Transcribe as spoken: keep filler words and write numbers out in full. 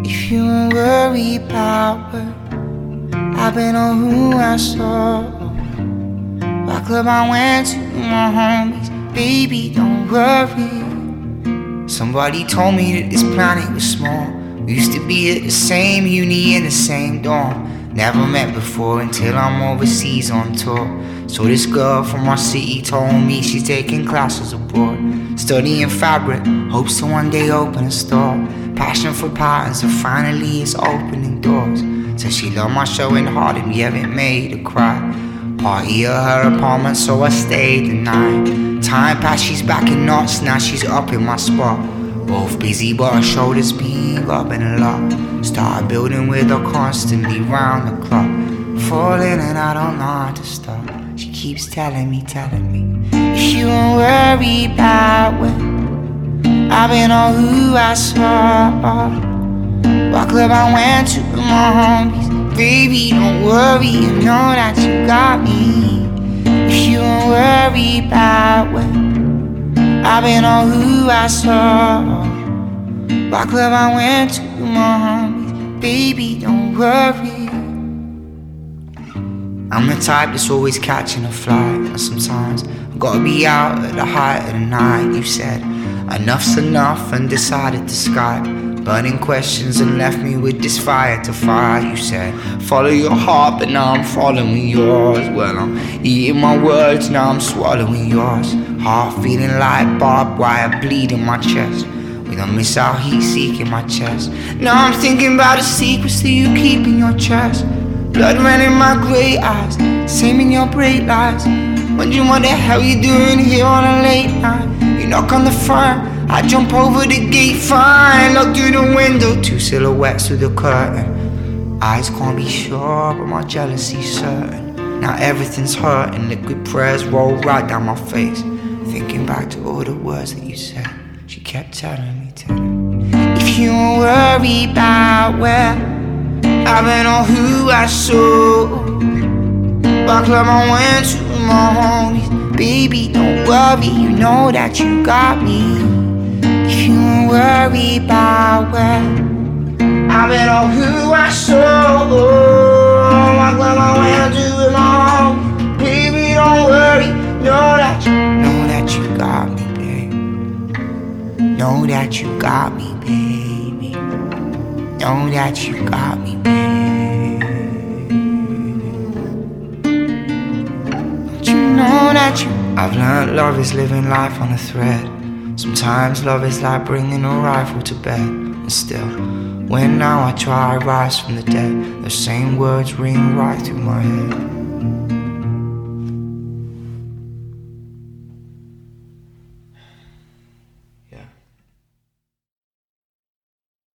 If you don't worry about work, I've been on who I saw. What club I went to, my homies, baby, don't worry. Somebody told me that this planet was small. We used to be at the same uni in the same dorm. Never met before until I'm overseas on tour. So this girl from our city told me she's taking classes abroad, studying fabric, hopes to one day open a store. Passion for patterns and finally it's opening doors. Said she loved my show in Harlem, yeah, it made her cry. Party at her apartment, so I stayed the night. Time passed, she's back in knots, now she's up in my spot. Both busy but her shoulders been rubbing a lot. Started building with her constantly round the clock. Falling and I don't know how to stop. She keeps telling me, telling me, if you don't worry about when I've been on who I saw. What club I went to with my homies, baby, don't worry, you know that you got me. If you don't worry about when I've been on who I saw. What club I went to with my homies, baby, don't worry. I'm the type that's always catching a flight, and sometimes I've gotta be out at the height of the night. You said enough's enough and decided to Skype, burning questions and left me with this fire to fight. You said follow your heart, but now I'm following yours. Well, I'm eating my words, now I'm swallowing yours. Heart feeling like barbed wire, bleeding my chest, with a missile heat seeking my chest. Now I'm thinking about the secrets that you keep in your chest. Blood ran in my grey eyes, same in your bright lights. Wondering what the hell you doing here on a late night. You knock on the front, I jump over the gate, fine. Look through the window, two silhouettes through the curtain. Eyes can't be sure, but my jealousy's certain. Now everything's hurting, liquid prayers roll right down my face. Thinking back to all the words that you said. She kept telling me, telling me, if you don't worry about where I've been on who I saw. What club I went to with my homies, baby, don't worry, you know that you got me. If you don't worry about where I've been on who I saw. What club I went to with my homies, baby, don't worry, know that you, know that you got me, baby. Know that you got me, baby. Know that you got me, baby. Don't you know that you? I've learned love is living life on a thread. Sometimes love is like bringing a rifle to bed. And still, when now I try to rise from the dead, the same words ring right through my head.